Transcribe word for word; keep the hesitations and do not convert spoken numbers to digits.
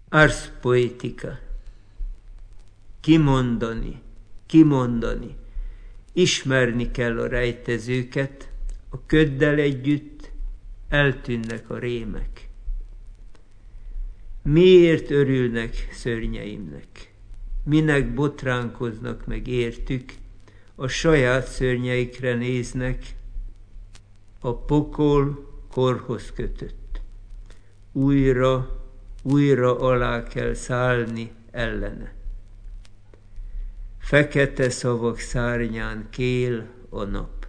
Ars poetica. Kimondani, kimondani. Ismerni kell a rejtezőket, a köddel együtt eltűnnek a rémek. Miért örülnek szörnyeimnek? Minek botránkoznak meg értük, a saját szörnyeikre néznek, a pokol korhoz kötött. Újra, újra alá kell szállni ellene. Fekete szavak szárnyán kél a nap.